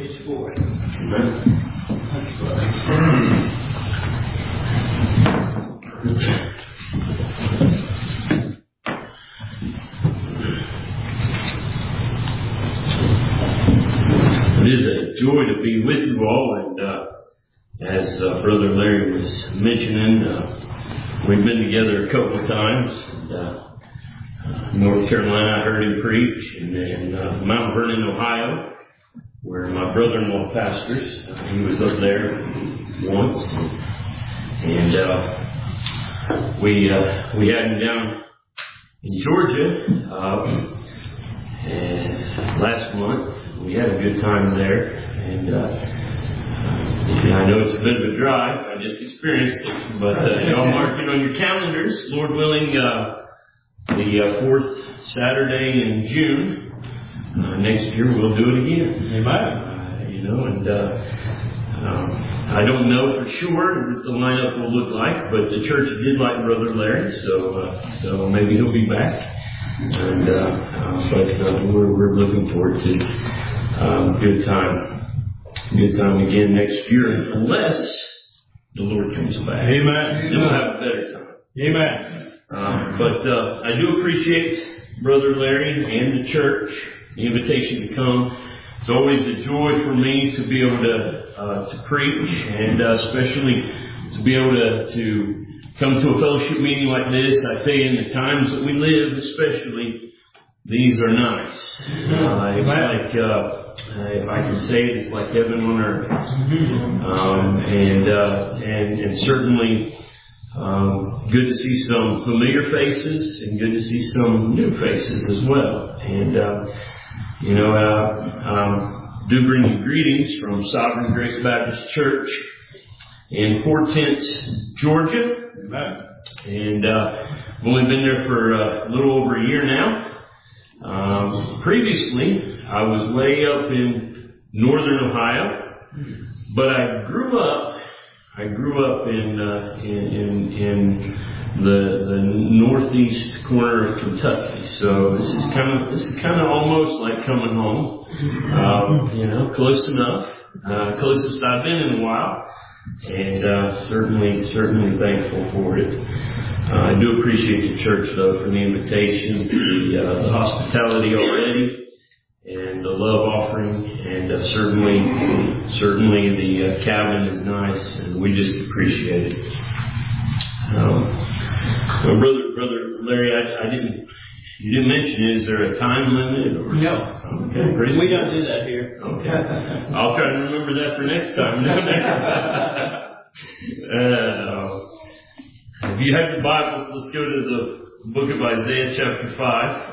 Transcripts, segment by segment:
Praise the Lord. Amen. It is a joy to be with you all, and as Brother Larry was mentioning, we've been together a couple of times. North Carolina, I heard him preach, and then Mount Vernon, Ohio, where my brother-in-law pastors. He was up there once, and we had him down in Georgia and last month. We had a good time there, and I know it's a bit of a drive. I just experienced it, but y'all mark it on your calendars. Lord willing, the fourth Saturday in June next year we'll do it again. Amen. I don't know for sure what the lineup will look like, but the church did like Brother Larry, so maybe he'll be back. And but we're looking forward to good time again next year, unless the Lord comes back. Amen. Then we'll have a better time. Amen. But I do appreciate Brother Larry and the church, the invitation to come. It's always a joy for me to be able to preach, and especially to be able to come to a fellowship meeting like this. I tell you, in the times that we live, especially, these are nice. It's like, if I can say it, it's like heaven on earth. And certainly good to see some familiar faces, and good to see some new faces as well. And do bring you greetings from Sovereign Grace Baptist Church in Portent, Georgia. Amen. And I've only been there for a little over a year now. Previously, I was way up in northern Ohio, but I grew up in the northeast corner of Kentucky. So this is kind of almost like coming home. Close enough. Closest I've been in a while, and certainly thankful for it. I do appreciate the church though for the invitation, the hospitality already, and the love offering, and certainly the cabin is nice, and we just appreciate it. Brother Larry, you didn't mention, is there a time limit? Or? No. Okay, we don't do that here. Okay. I'll try to remember that for next time. If you have your Bibles, let's go to the book of Isaiah chapter 5.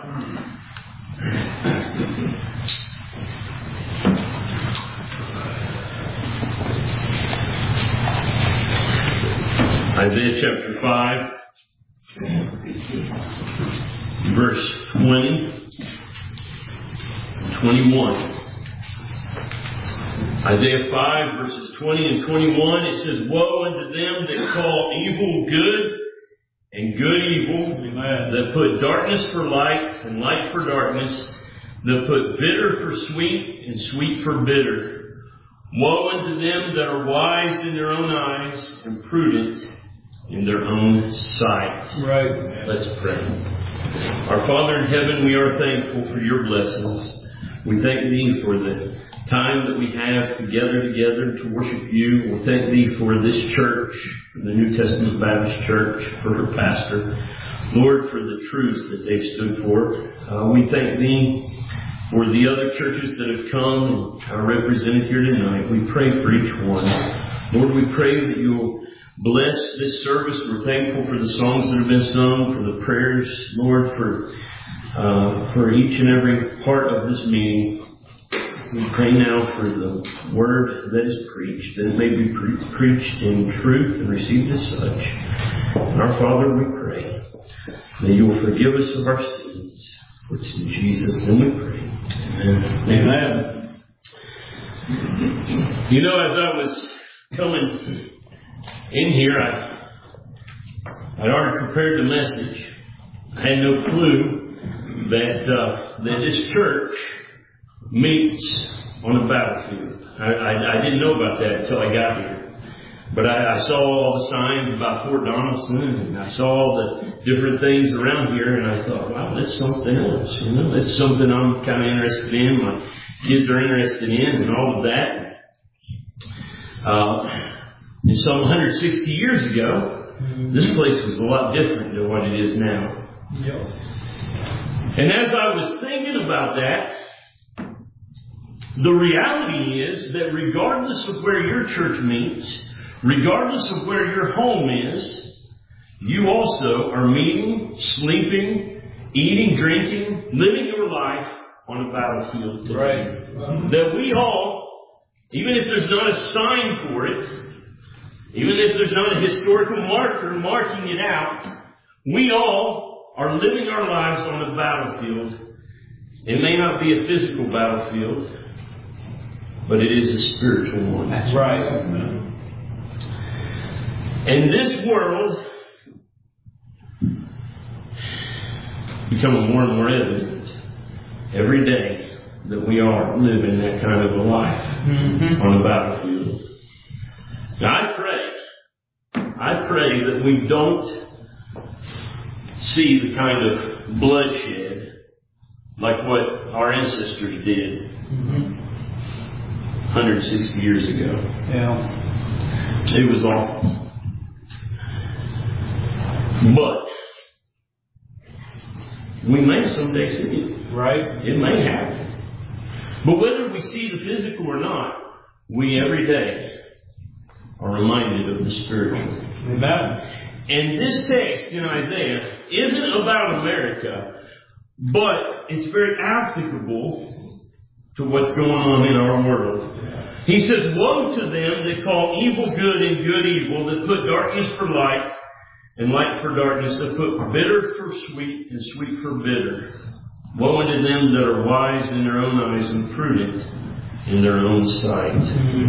Isaiah chapter 5. Verse 20, 21. Isaiah 5 verses 20 and 21, it says, "Woe unto them that call evil good and good evil, Amen. That put darkness for light and light for darkness, that put bitter for sweet and sweet for bitter. Woe unto them that are wise in their own eyes and prudent in their own sight." Right. Let's pray. Our Father in heaven, we are thankful for your blessings. We thank thee for the time that we have together to worship you. We thank thee for this church, the New Testament Baptist Church, for her pastor. Lord, for the truths that they've stood for. We thank thee for the other churches that have come and are represented here tonight. We pray for each one. Lord, we pray that you'll bless this service. We're thankful for the songs that have been sung, for the prayers, Lord, for each and every part of this meeting. We pray now for the word that is preached, that it may be preached in truth and received as such. And our Father, we pray that you will forgive us of our sins. For it's in Jesus' name we pray. Amen. Amen. As I was coming in here, I'd already prepared the message. I had no clue that this church meets on the battlefield. I didn't know about that until I got here. But I saw all the signs about Fort Donaldson, and I saw all the different things around here, and I thought, wow, that's something else. That's something I'm kind of interested in. My kids are interested in, and all of that. And some 160 years ago, this place was a lot different than what it is now. Yep. And as I was thinking about that, the reality is that regardless of where your church meets, regardless of where your home is, you also are meeting, sleeping, eating, drinking, living your life on a battlefield today. Right. That we all, even if there's not a sign for it, even if there's not a historical marker marking it out, we all are living our lives on a battlefield. It may not be a physical battlefield, but it is a spiritual one. That's right. And this world becoming more and more evident every day that we are living that kind of a life on the battlefield. Now I pray that we don't see the kind of bloodshed like what our ancestors did 160 years ago. Yeah. It was awful. But we may someday see it. Right. It may happen. But whether we see the physical or not, we every day are reminded of the spiritual. Amen. And this text in Isaiah isn't about America, but it's very applicable to what's going on in our world. He says, woe to them that call evil good and good evil, that put darkness for light and light for darkness, that put bitter for sweet and sweet for bitter. Woe unto them that are wise in their own eyes and prudent in their own sight.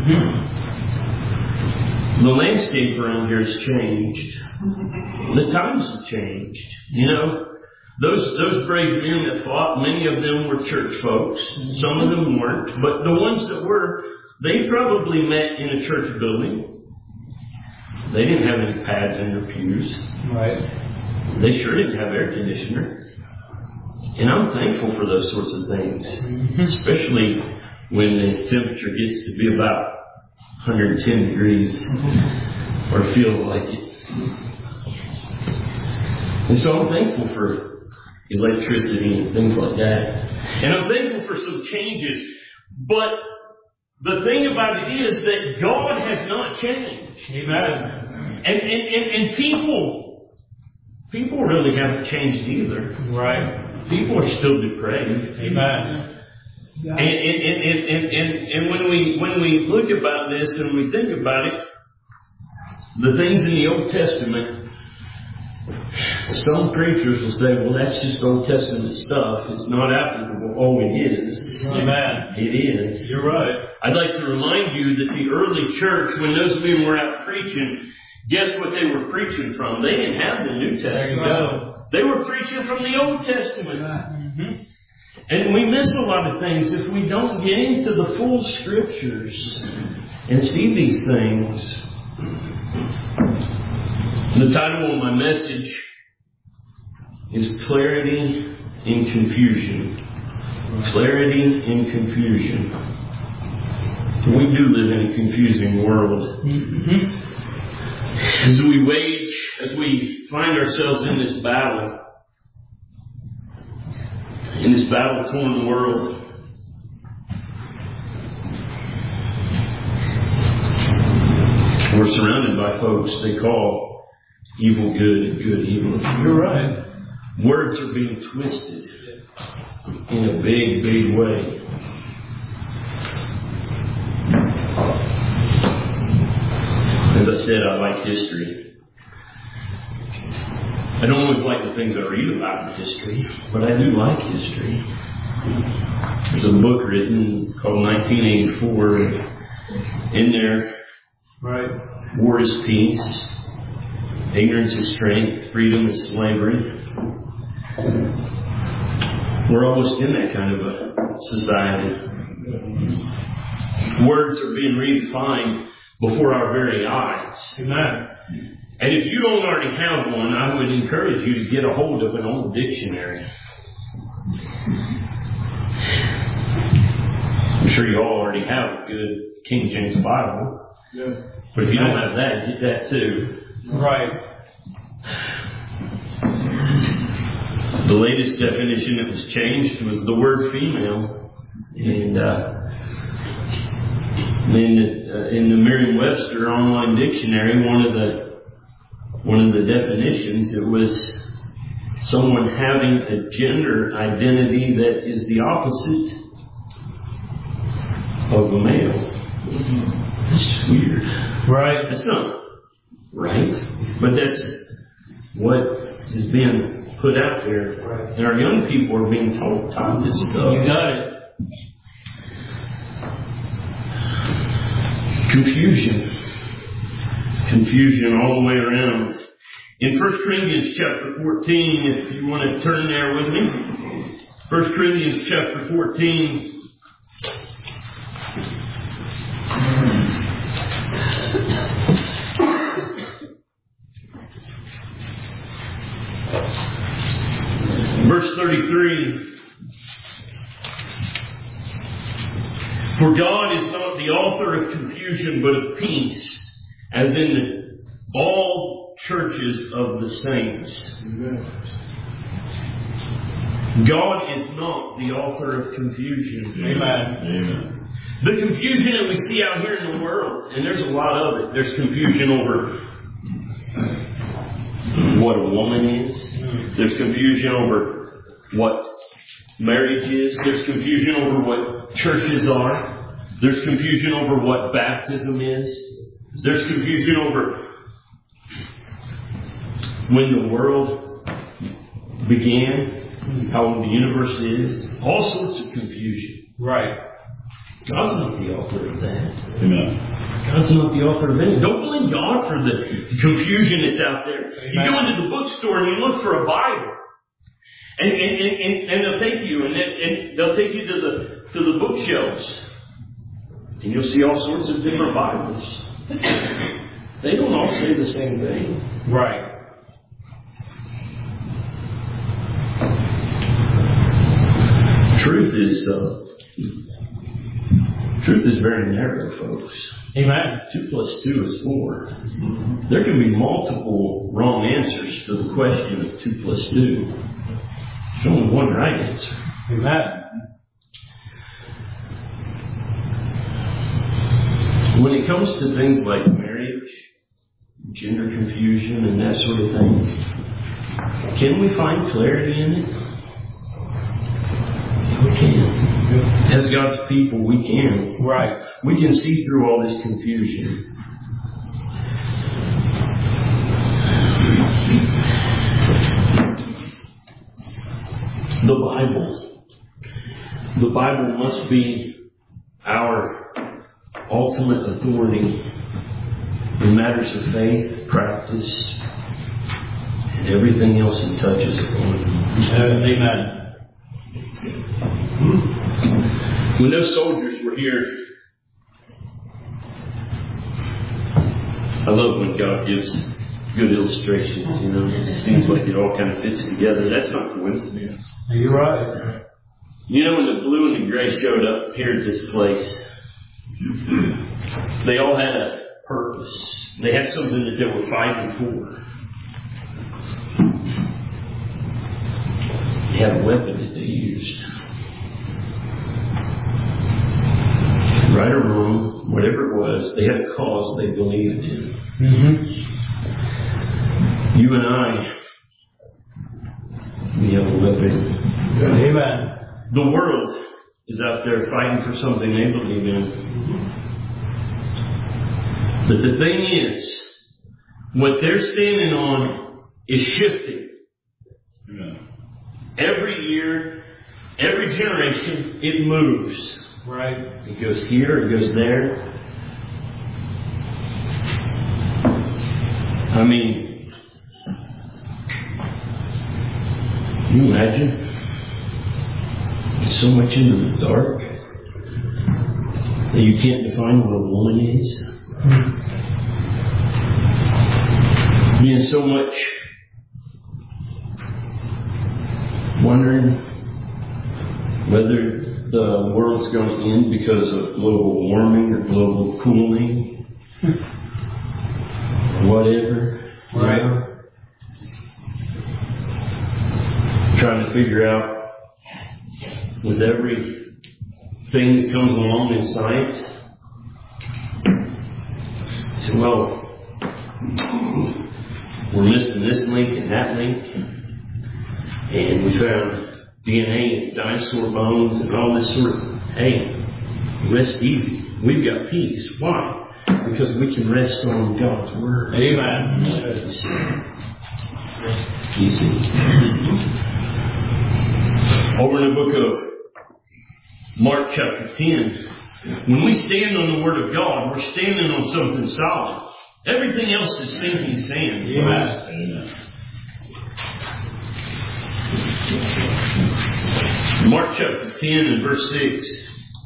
The landscape around here has changed. The times have changed. Those brave men that fought, many of them were church folks. Some of them weren't. But the ones that were, they probably met in a church building. They didn't have any pads in their pews. Right. They sure didn't have air conditioner. And I'm thankful for those sorts of things. Especially when the temperature gets to be about 110 degrees. Or feels like it. And so I'm thankful for electricity and things like that. And I'm thankful for some changes. But the thing about it is that God has not changed. Amen. And people really haven't changed either. Right. People are still depraved. Amen. And when we look about this and we think about it, the things in the Old Testament, some preachers will say, well, that's just Old Testament stuff. It's not applicable. Oh, it is. Amen. It is. You're right. I'd like to remind you that the early church, when those men were out preaching, guess what they were preaching from? They didn't have the New Testament. There you go. They were preaching from the Old Testament. And we miss a lot of things if we don't get into the full Scriptures and see these things. The title of my message is Clarity in Confusion. Clarity in Confusion. We do live in a confusing world. As we find ourselves in this battle-torn world, we're surrounded by folks they call evil good and good evil. You're right. Words are being twisted in a big, big way. As I said, I like history. I don't always like the things I read about in history, but I do like history. There's a book written called 1984. In there, Right. War is peace, ignorance is strength, freedom is slavery. We're almost in that kind of a society. Words are being redefined before our very eyes. Amen. And if you don't already have one, I would encourage you to get a hold of an old dictionary. I'm sure you all already have a good King James Bible. Yeah. But if you don't have that, get that too. Right. The latest definition that was changed was the word female. And in the Merriam-Webster online dictionary, one of the definitions, it was someone having a gender identity that is the opposite of a male. That's weird. Right. That's not right, but that's what is being put out there. Right. And our young people are being taught this stuff. You got it. Confusion all the way around. In 1 Corinthians chapter 14, if you want to turn there with me. 1 Corinthians chapter 14. Verse 33. For God is not the author of confusion, but of peace, as in all churches of the saints. Amen. God is not the author of confusion. Amen. Amen. The confusion that we see out here in the world, and there's a lot of it. There's confusion over what a woman is. There's confusion over what marriage is. There's confusion over what churches are. There's confusion over what baptism is. There's confusion over when the world began, how old the universe is. All sorts of confusion. Right. God's not the author of that. Amen. God's not the author of anything. Don't blame God for the confusion that's out there. Amen. You go into the bookstore and you look for a Bible. And they'll take you and they'll take you to the bookshelves. And you'll see all sorts of different Bibles. They don't all say the same thing. Right. Truth is very narrow, folks. Amen. 2 plus 2 is 4. There can be multiple wrong answers to the question of 2 plus 2. There's only one right answer. Amen. When it comes to things like marriage, gender confusion, and that sort of thing, can we find clarity in it? We can. As God's people, we can. Right. We can see through all this confusion. The Bible must be our ultimate authority in matters of faith, practice, and everything else it touches upon. Amen. When those soldiers were here, I love when God gives good illustrations, you know. It seems like it all kind of fits together. That's not coincidence. You're right. You know, when the blue and the gray showed up here at this place, they all had a purpose. They had something that they were fighting for. They had a weapon that they used. Right or wrong, whatever it was, they had a cause they believed in. Mm-hmm. You and I, we have a weapon. Amen. The world is out there fighting for something they believe in. But the thing is, what they're standing on is shifting. Every year, every generation, it moves. Right. It goes here, it goes there. I mean, can you imagine? It's so much into the dark. You can't define what a woman is. Being so much wondering whether the world's going to end because of global warming or global cooling or whatever. Right. Trying to figure out with everything that comes along in sight. So, well, we're missing this link and that link. And we found DNA and dinosaur bones and all this sort of, hey, rest easy. We've got peace. Why? Because we can rest on God's Word. Amen. You see. Over in the book of Mark chapter 10, when we stand on the Word of God, we're standing on something solid. Everything else is sinking sand. Amen. Mark chapter 10 and verse 6.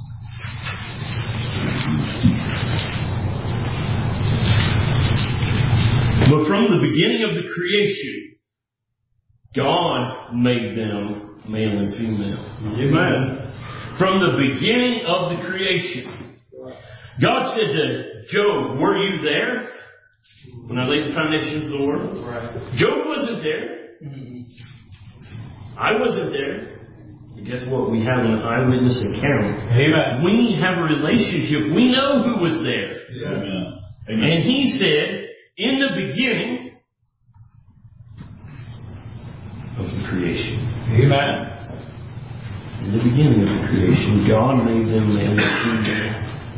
But from the beginning of the creation, God made them male and female. Amen. From the beginning of the creation. God said to Job, were you there when I laid the foundations of the world? Right. Job wasn't there. I wasn't there. But guess what? We have an eyewitness account. Amen. We have a relationship. We know who was there. Amen. And he said, in the beginning of the creation. Amen. In the beginning of the creation, God made them male and female.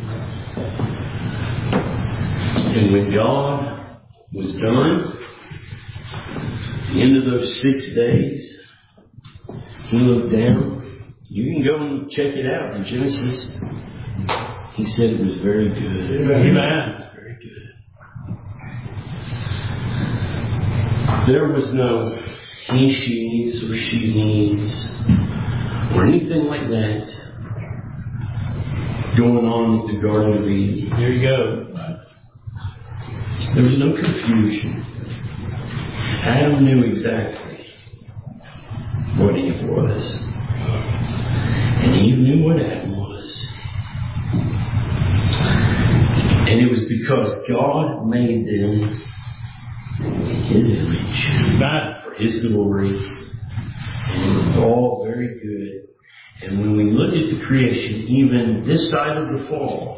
And when God was done, at the end of those 6 days, He looked down. You can go and check it out in Genesis. He said it was very good. Amen. Very good. There was no he, she's, or she needs, or anything like that going on at the Garden of Eden. Here you go. There was no confusion. Adam knew exactly what Eve was. And Eve knew what Adam was. And it was because God made them in His image. For His glory. And it was all very good. And when we look at the creation, even this side of the fall,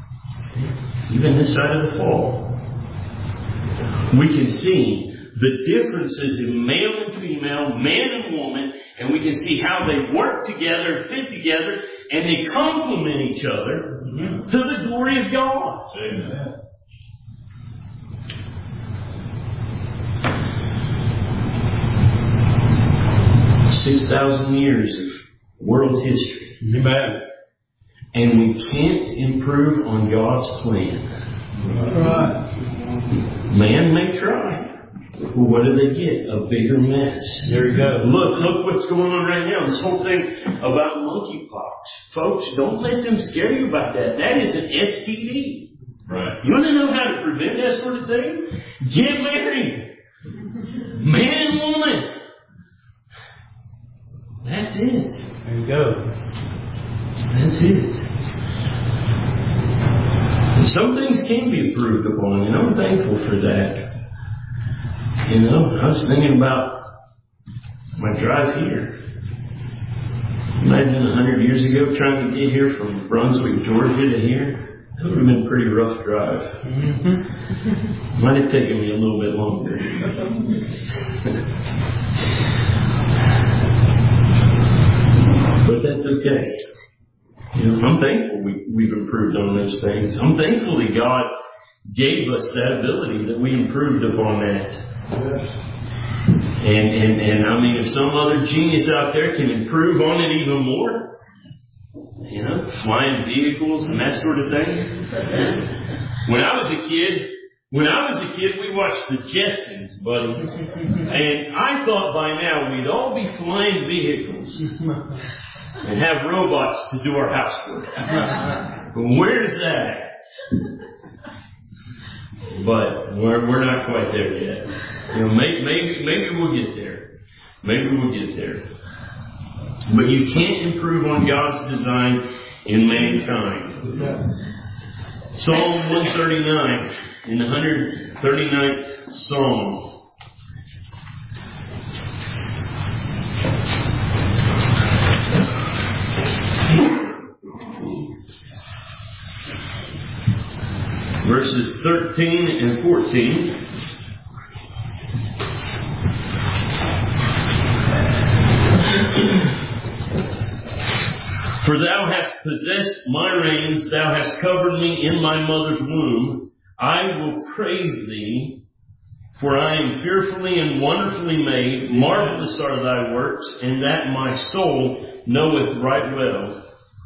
we can see the differences in male and female, man and woman, and we can see how they work together, fit together, and they complement each other to the glory of God. Amen. 6,000 years of world history. Amen. And we can't improve on God's plan. Right. Man may try. Well, what do they get? A bigger mess. There you go. Look what's going on right now. This whole thing about monkeypox. Folks, don't let them scare you about that. That is an STD. Right. You want to know how to prevent that sort of thing? Get married. Man and woman. That's it. There you go. That's it. And some things can be improved upon, and I'm thankful for that. You know, I was thinking about my drive here. Imagine 100 years ago trying to get here from Brunswick, Georgia to here. That would have been a pretty rough drive. Might have taken me a little bit longer. But that's okay. You know, I'm thankful we've improved on those things. I'm thankful that God gave us that ability, that we improved upon that. And I mean, if some other genius out there can improve on it even more, you know, flying vehicles and that sort of thing. When I was a kid, we watched the Jetsons, buddy. And I thought by now we'd all be flying vehicles and have robots to do our housework. Where's that? But we're not quite there yet. Maybe we'll get there. Maybe we'll get there. But you can't improve on God's design in mankind. Psalm 139, in the 139th Psalm. Verses 13 and 14. For thou hast possessed my reins, thou hast covered me in my mother's womb. I will praise thee, for I am fearfully and wonderfully made. Marvelous are thy works, and that my soul knoweth right well.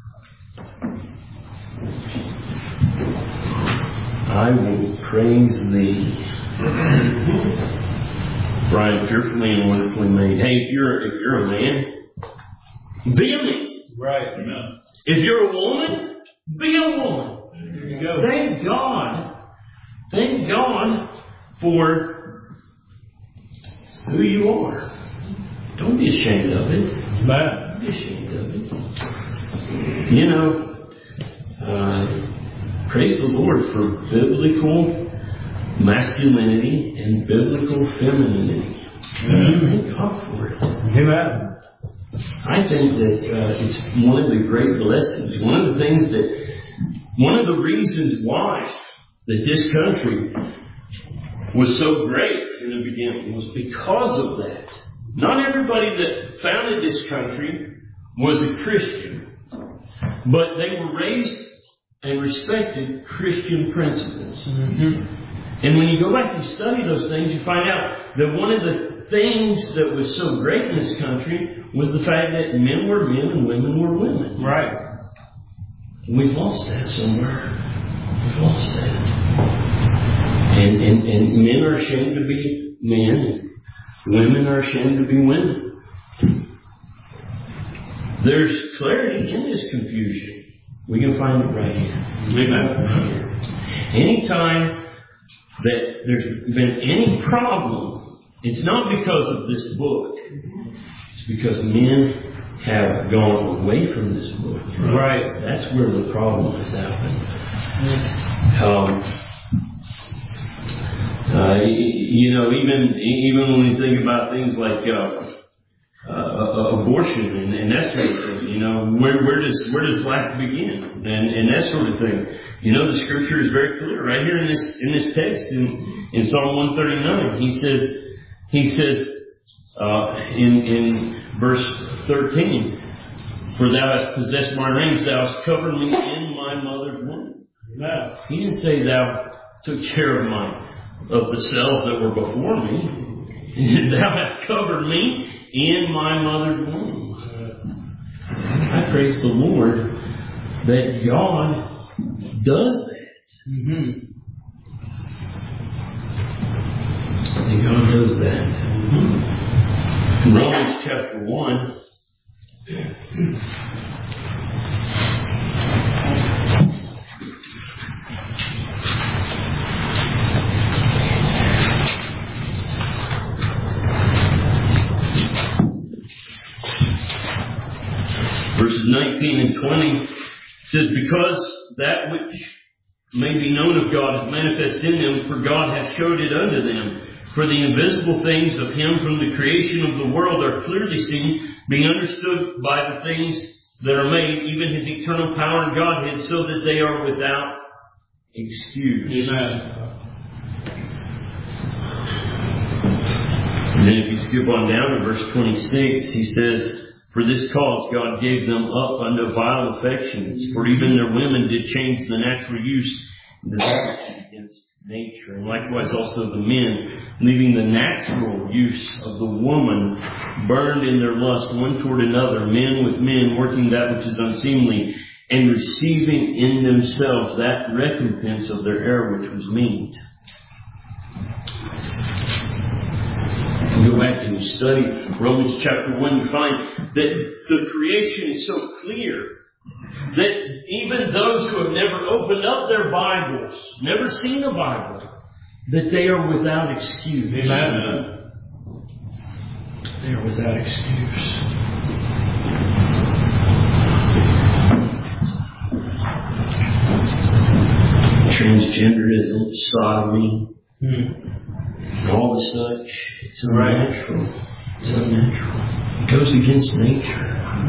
I will praise thee, for I am fearfully and wonderfully made. Hey, if you're a man, be a man. Right. Amen. If you're a woman, be a woman. There you go. Thank God. Thank God for who you are. Don't be ashamed of it. Amen. Don't be ashamed of it. Praise the Lord for biblical masculinity and biblical femininity. Thank God for it. Amen. I think that it's one of the great blessings. One of the reasons why that this country was so great in the beginning was because of that. Not everybody that founded this country was a Christian, but they were raised and respected Christian principles. Mm-hmm. And when you go back and study those things, you find out that one of the things that was so great in this country was the fact that men were men and women were women. Right. We've lost that somewhere. We've lost that. And men are ashamed to be men, and women are ashamed to be women. There's clarity in this confusion. We can find it right here. Amen. Anytime that there's been any problem, it's not because of this book. It's because men have gone away from this book. Right. That's where the problem has happened. Even when we think about things like abortion and that sort of thing, where does life begin and that sort of thing. The scripture is very clear right here in this text in Psalm 139. He says in verse 13, for thou hast possessed my reins, thou hast covered me in my mother's womb. Amen. He didn't say thou took care of the cells that were before me. Thou hast covered me in my mother's womb. I praise the Lord that God does that. Mm-hmm. That God does that. Mm-hmm. In Romans chapter 1, verses 19 and 20 says, because that which may be known of God is manifest in them, for God hath showed it unto them. For the invisible things of Him from the creation of the world are clearly seen, being understood by the things that are made, even His eternal power and Godhead, so that they are without excuse. Amen. And then if you skip on down to verse 26, he says, for this cause God gave them up unto vile affections, for even their women did change the natural use against nature. And likewise also the men, leaving the natural use of the woman, burned in their lust one toward another, men with men, working that which is unseemly, and receiving in themselves that recompense of their error which was meet. You go back and you study Romans chapter 1, you find that the creation is so clear that even those who have never opened up their Bibles, never seen a Bible, that they are without excuse. Amen. They are without excuse. Transgenderism, sodomy, and all the such, it's unnatural. It's unnatural. It goes against nature.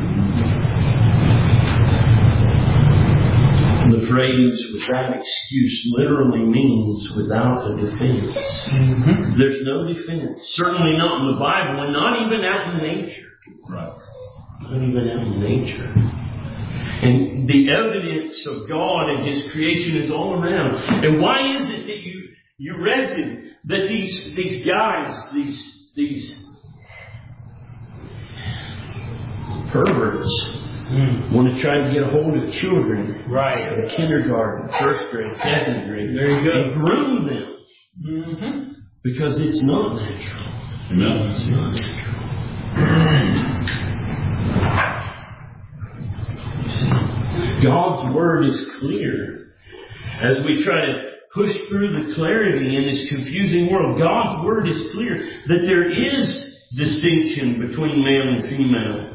The phrase without excuse literally means without a defense. There's no defense. Certainly not in the Bible, and not even out in nature. Right. Not even out in nature. And the evidence of God and His creation is all around. And why is it that you reckon that these guys, these perverts, want to try to get a hold of children, Right. in kindergarten, first grade, second grade, There you go. and groom them? Because it's not natural. Amen. It's not natural. God's Word is clear. As we try to push through the clarity in this confusing world, God's Word is clear that there is distinction between male and female.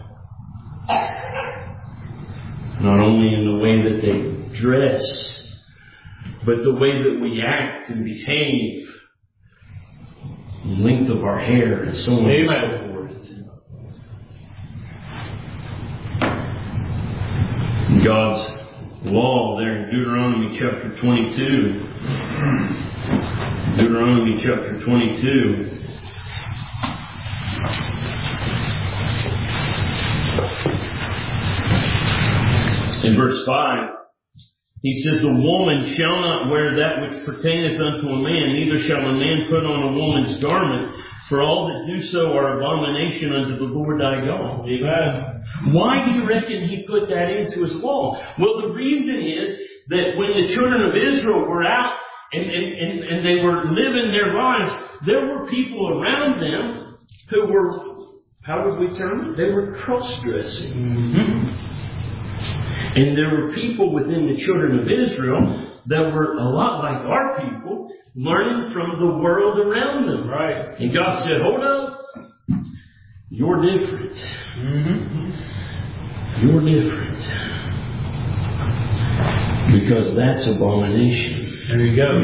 Not only in the way that they dress, but the way that we act and behave, the length of our hair, and so on and so forth. God's law there in Deuteronomy chapter 22. Deuteronomy chapter 22. In verse 5, he says, "The woman shall not wear that which pertaineth unto a man, neither shall a man put on a woman's garment, for all that do so are abomination unto the Lord thy God." Amen. Why do you reckon he put that into his law? Well, the reason is that when the children of Israel were out and they were living their lives, there were people around them who were, how would we term it? They were cross-dressing. And there were people within the children of Israel that were a lot like our people, learning from the world around them. Right. And God said, hold up. You're different. You're different. Because that's abomination. There you go.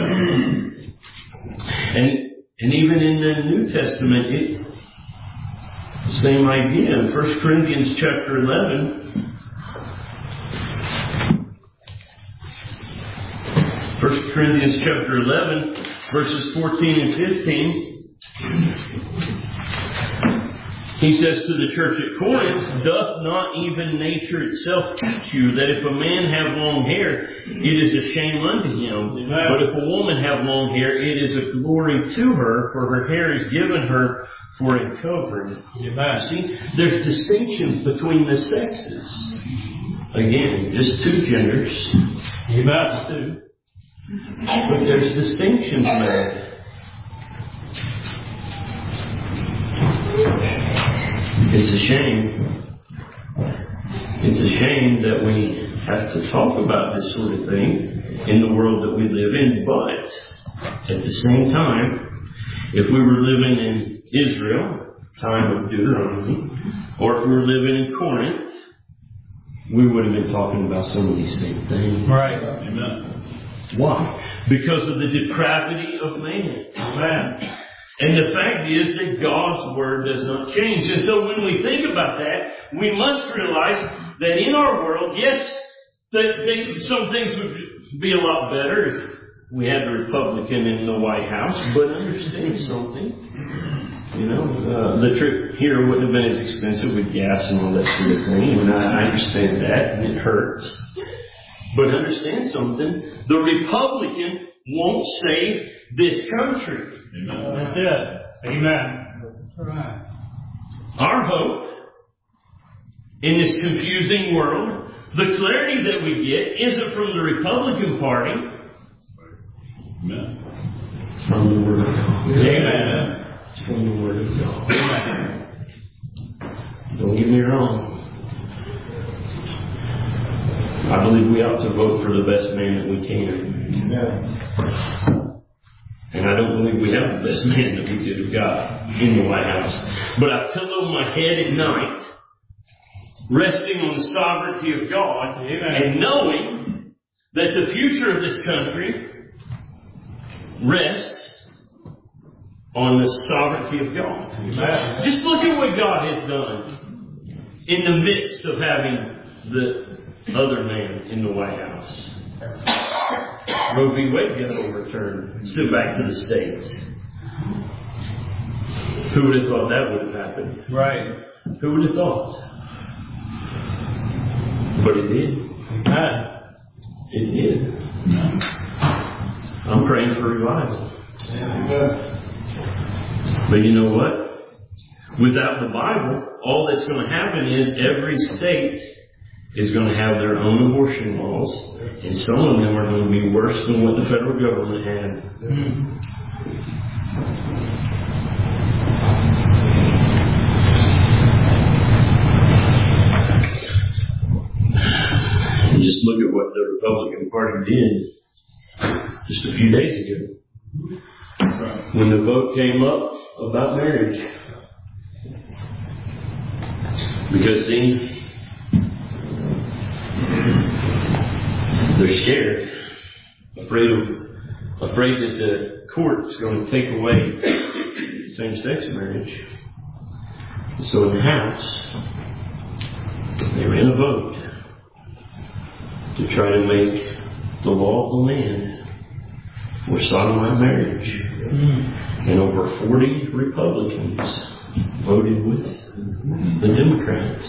And even in the New Testament, the same idea. In 1 Corinthians chapter 11, 1 Corinthians chapter 11, verses 14 and 15, he says to the church at Corinth, "Doth not even nature itself teach you that if a man have long hair, it is a shame unto him? Amen. But if a woman have long hair, it is a glory to her, for her hair is given her for a covering." Amen. See, there's distinctions between the sexes. Again, just two genders. Amen. Two. But there's distinctions made. It's a shame. It's a shame that we have to talk about this sort of thing in the world that we live in. But at the same time, if we were living in Israel, time of Deuteronomy, or if we were living in Corinth, we would have been talking about some of these same things. Right. Amen. Why? Because of the depravity of man. Amen. And the fact is that God's Word does not change. And so when we think about that, we must realize that in our world, yes, some things would be a lot better if we had a Republican in the White House, but understand something. You know, the trip here wouldn't have been as expensive with gas and all that sort of thing. And I understand that, and it hurts. But understand something. The Republican won't save this country. Amen. That's it. Amen. That's right. Our hope in this confusing world, the clarity that we get isn't from the Republican Party. Amen. It's from the Word of God. Amen. It's from the Word of God. Don't get me wrong. I believe we ought to vote for the best man that we can. And I don't believe we have the best man that we could have got in the White House. But I pillow my head at night, resting on the sovereignty of God, and knowing that the future of this country rests on the sovereignty of God. Just look at what God has done in the midst of having the other man in the White House. Roe v. Wade got overturned, sent back to the States. Who would have thought that would have happened? Right. Who would have thought? But it did. It did. I'm praying for revival. But you know what? Without the Bible, all that's going to happen is every state is going to have their own abortion laws, and some of them are going to be worse than what the federal government had. And just look at what the Republican Party did just a few days ago when the vote came up about marriage. Because, see, they're scared, afraid that the court's going to take away same-sex marriage. So in the House, they ran a vote to try to make the law of the land for sodomite marriage. And over 40 Republicans voted with the Democrats.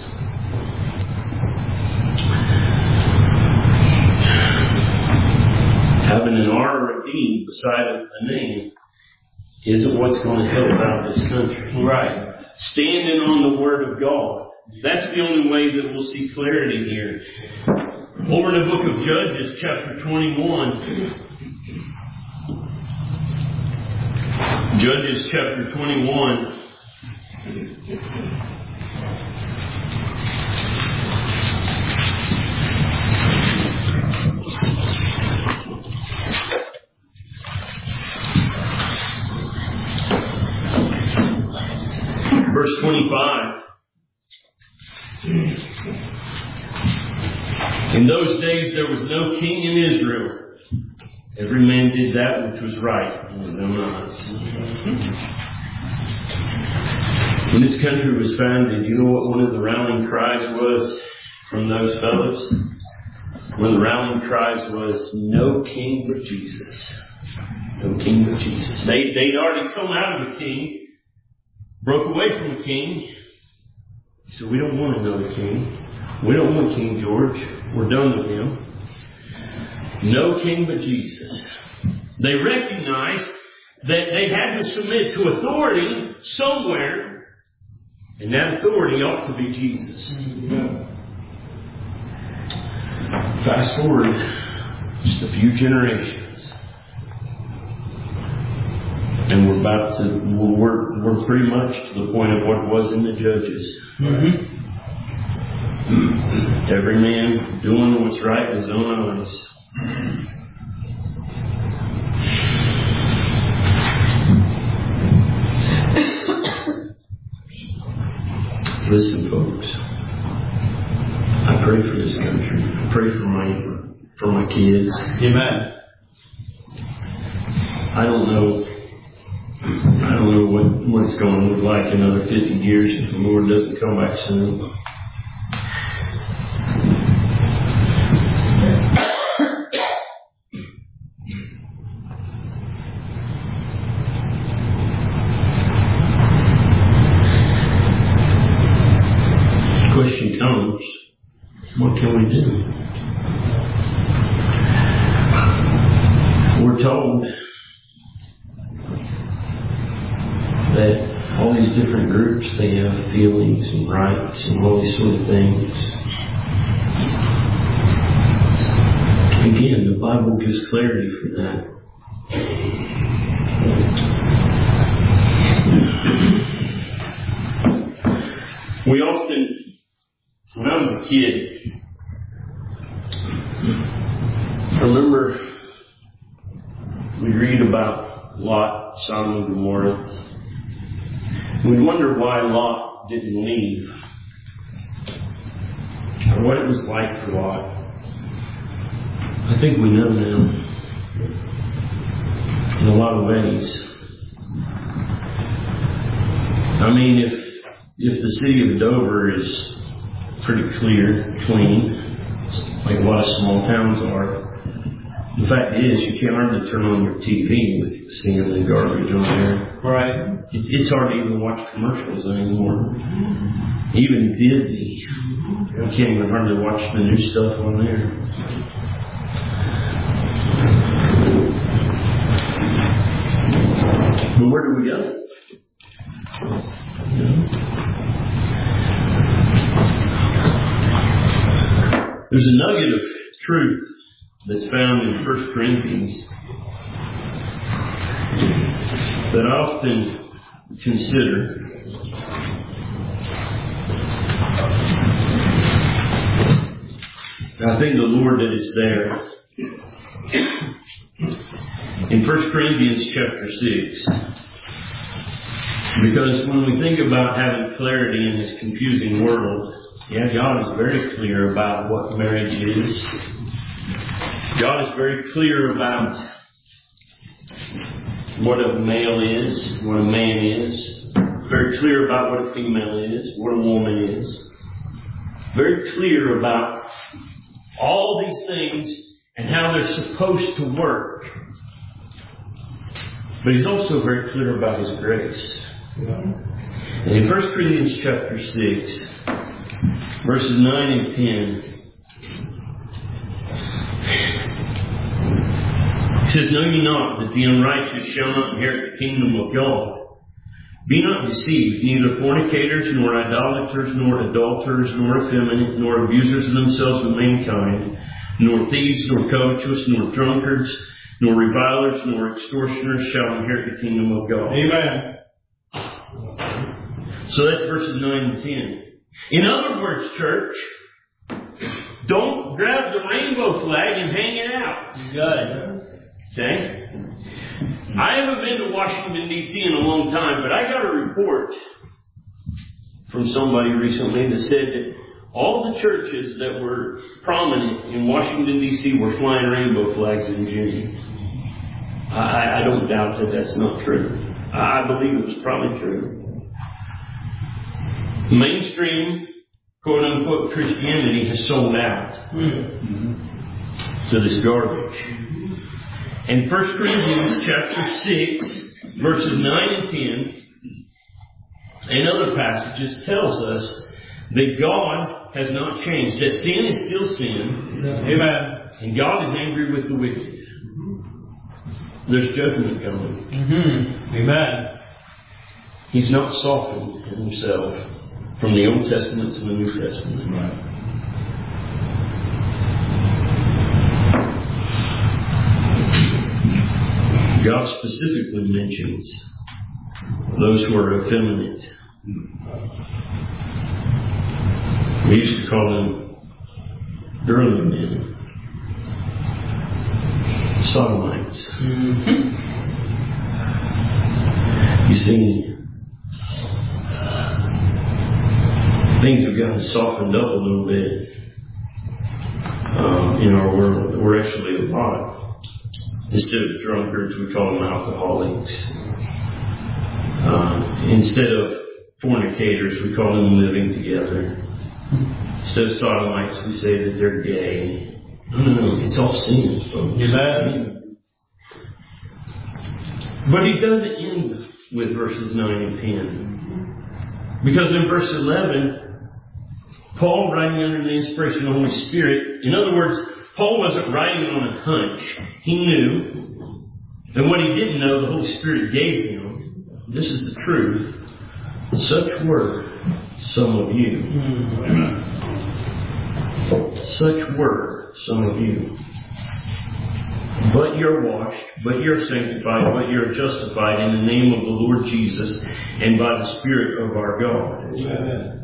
Having an R or a D beside a name isn't what's going to help out this country. Right. Standing on the Word of God. That's the only way that we'll see clarity here. Over in the book of Judges, chapter 21. Judges, chapter 21. Verse 25. In those days there was no king in Israel. Every man did that which was right in his own eyes. When this country was founded, you know what one of the rallying cries was from those fellows? One of the rallying cries was, "No king but Jesus." No king but Jesus. They'd already come out of a king, broke away from a king. So we don't want another king. We don't want King George. We're done with him. No king but Jesus. They recognized that they had to submit to authority somewhere, and that authority ought to be Jesus. Fast forward just a few generations, and we're pretty much to the point of what it was in the Judges. Every man doing what's right in his own eyes. Listen, folks. I pray for this country. I pray for my kids. Amen. I don't know what it's going to look like in another 50 years if the Lord doesn't come back soon. Question comes, what can we do? We're told that all these different groups, they have feelings and rights and all these sort of things. Again, the Bible gives clarity for that. We often, when I was a kid, we read about Lot, Sodom and Gomorrah. We wonder why Lot didn't leave, or what it was like for Lot. I think we know now, in a lot of ways. I mean, if the city of Dover is pretty clear, clean, like a lot of small towns are, the fact is you can't hardly turn on your TV with seeing the garbage on there. Right. It's hard to even watch commercials anymore. Even Disney, you can't even hardly watch the new stuff on there. But where do we go? There's a nugget of truth that's found in 1 Corinthians that I often consider. I think the Lord that it's there. In 1 Corinthians chapter 6. Because when we think about having clarity in this confusing world, God is very clear about what marriage is. God is very clear about what a male is, what a man is. Very clear about what a female is, what a woman is. Very clear about all these things and how they're supposed to work. But He's also very clear about His grace. And in 1 Corinthians chapter 6, verses 9 and 10, He says, "Know ye not that the unrighteous shall not inherit the kingdom of God? Be not deceived, neither fornicators, nor idolaters, nor adulterers, nor effeminate, nor abusers of themselves with mankind, nor thieves, nor covetous, nor drunkards, nor revilers, nor extortioners shall inherit the kingdom of God." Amen. So that's verses 9 and 10. In other words, church, don't grab the rainbow flag and hang it out. You got it. Okay? I haven't been to Washington, D.C. in a long time, but I got a report from somebody recently that said that all the churches that were prominent in Washington, D.C. were flying rainbow flags in June. I don't doubt that that's not true. I believe it was probably true. Mainstream, quote-unquote, Christianity has sold out to this garbage. And 1 Corinthians chapter 6, verses 9 and 10, and other passages tells us that God has not changed. That sin is still sin. Amen. And God is angry with the wicked. There's judgment coming. Amen. He's not softened Himself from the Old Testament to the New Testament. Right. God specifically mentions those who are effeminate. We used to call them girly men. Sodomites. You see, things have gotten softened up a little bit in our world. We're actually a lot. Instead of drunkards, we call them alcoholics. Instead of fornicators, we call them living together. Instead of sodomites, we say that they're gay. No, it's all sin, folks. Amen. But He doesn't end with verses 9 and 10. Because in verse 11, Paul, writing under the inspiration of the Holy Spirit, in other words, Paul wasn't writing on a hunch. He knew. And what he didn't know, the Holy Spirit gave him. This is the truth. Such were some of you. Such were some of you. But you're washed, but you're sanctified, but you're justified in the name of the Lord Jesus and by the Spirit of our God. Amen.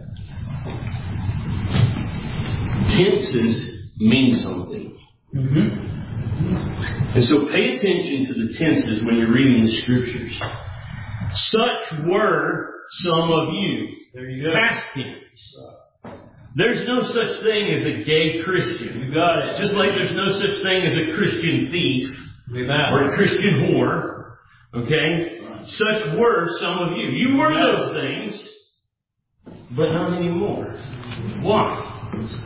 Tenses mean something. And so pay attention to the tenses when you're reading the Scriptures. Such were some of you. There you go. Past tense. There's no such thing as a gay Christian. You got it. Just like there's no such thing as a Christian thief. Amen. Or a Christian whore. Okay? Such were some of you. You were those things, but not anymore. Why?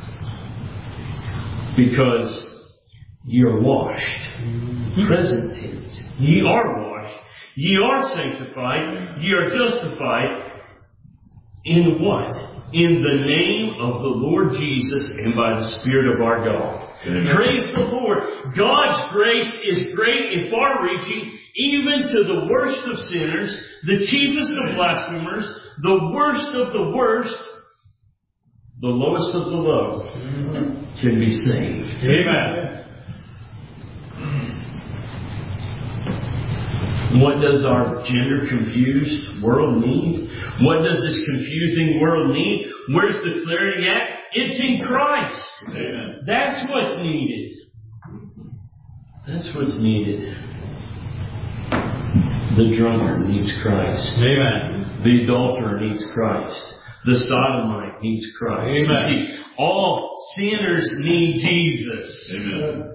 Because ye are washed. Present tense. Ye are washed. Ye are sanctified. Ye are justified. In what? In the name of the Lord Jesus and by the Spirit of our God. Amen. Praise the Lord. God's grace is great and far-reaching, even to the worst of sinners, the chiefest of blasphemers, the worst of the worst, the lowest of the low, can be saved. Amen. What does our gender-confused world need? What does this confusing world need? Where's the clarity at? It's in Christ. Amen. That's what's needed. That's what's needed. The drunkard needs Christ. Amen. The adulterer needs Christ. The sodomite needs Christ. Amen. You see, all sinners need Jesus. Amen.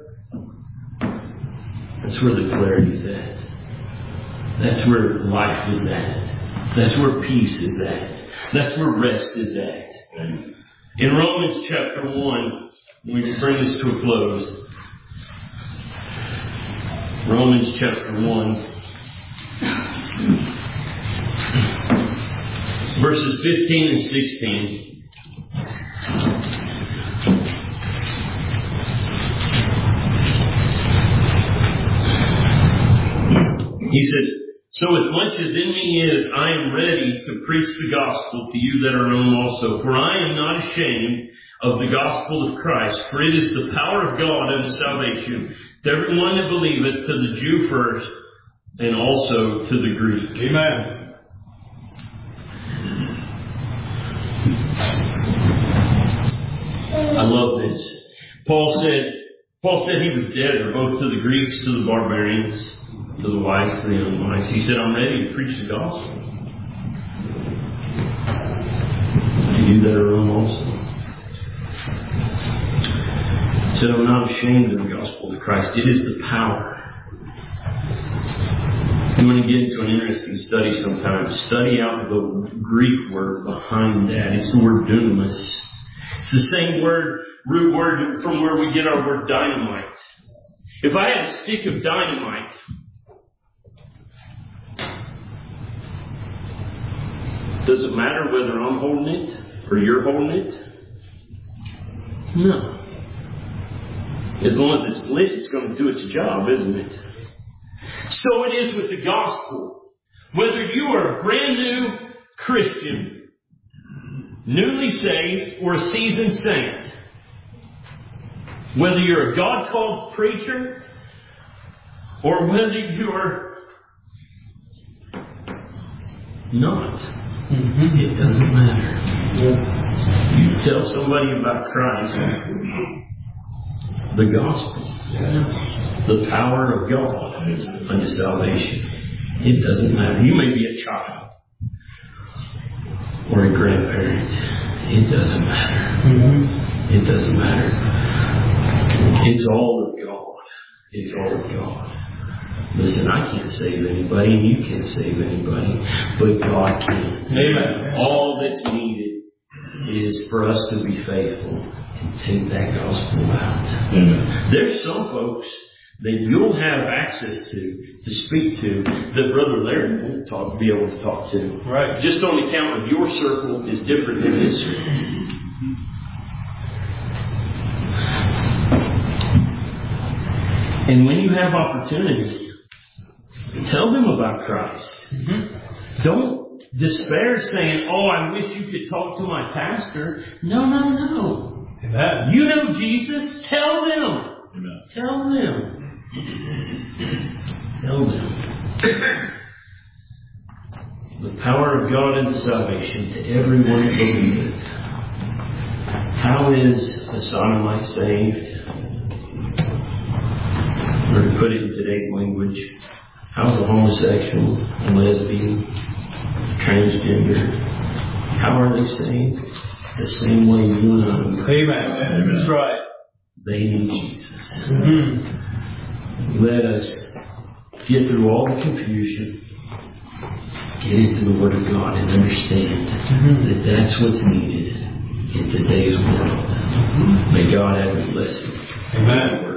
That's where the clarity is at. That's where life is at. That's where peace is at. That's where rest is at. In Romans chapter 1, we bring this to a close. Romans chapter 1, verses 15 and 16. He says, so as much as in me is, I am ready to preach the gospel to you that are known also. For I am not ashamed of the gospel of Christ, for it is the power of God unto salvation to everyone that believeth, to the Jew first, and also to the Greek. Amen. I love this. Paul said he was dead, both to the Greeks, to the barbarians, to the wise, to the unwise. He said, I'm ready to preach the gospel. To you that are known also. He said, I'm not ashamed of the gospel of Christ. It is the power. You want to get into an interesting study sometime. Study out the Greek word behind that. It's the word dunamis. It's the same root word from where we get our word dynamite. If I had a stick of dynamite, does it matter whether I'm holding it or you're holding it? No. As long as it's lit, it's going to do its job, isn't it? So it is with the gospel. Whether you are a brand new Christian, newly saved, or a seasoned saint, whether you're a God-called preacher, or whether you're not, it doesn't matter. You tell somebody about Christ, the gospel, the power of God unto salvation. It doesn't matter. You may be a child or a grandparent. It doesn't matter. It doesn't matter. It's all of God. It's all of God. Listen, I can't save anybody, and you can't save anybody, but God can. Amen. All that's needed is for us to be faithful and take that gospel out. Amen. There's some folks that you'll have access to speak to, that Brother Larry won't be able to talk to. Right. Just on account of your circle is different than his circle. And when you have opportunity, tell them about Christ. Don't despair saying, oh, I wish you could talk to my pastor. No. Amen. You know Jesus, tell them. Amen. Tell them. Tell them. The power of God unto salvation to everyone that believeth. How is a sodomite saved? Or to put it in today's language, how's a homosexual, a lesbian, transgender, how are they saved? The same way you and I are. Amen. That's right. They need Jesus. Mm-hmm. Let us get through all the confusion, get into the Word of God, and understand that that's what's needed in today's world. May God have a blessing. Amen.